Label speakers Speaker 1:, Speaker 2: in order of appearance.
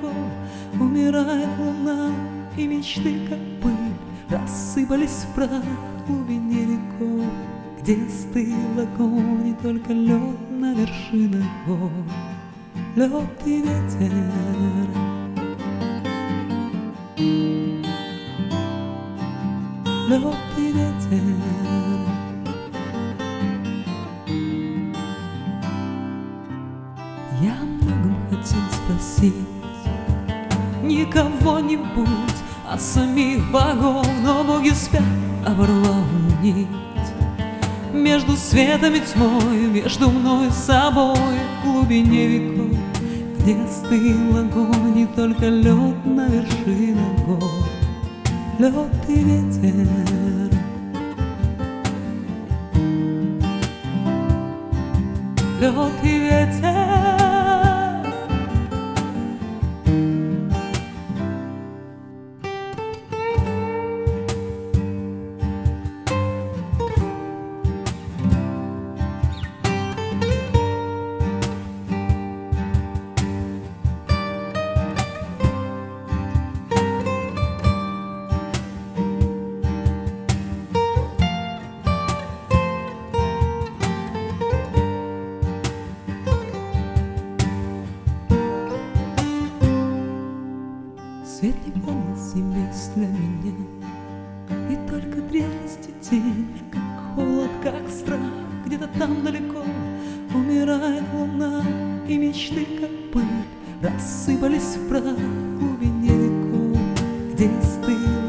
Speaker 1: далеко умирает луна, и мечты, как пыль, рассыпались в прах в глубине веков, где стыл огонь, и только лед на вершинах гор, лед и ветер. Лед и ветер. Я о многом хотел спросить не кого-нибудь, а самих богов, но боги спят, оборвал нить между светом и тьмой, между мной и собой, в глубине веков, где стыл огонь, и только лед на вершинах гор, лед и ветер. Лед и ветер. Свет не полностью весь для меня, и только древности тень, как холод, как страх. Где-то там далеко умирает луна, и мечты, как пыль, рассыпались в прах в глубине веков, где стыл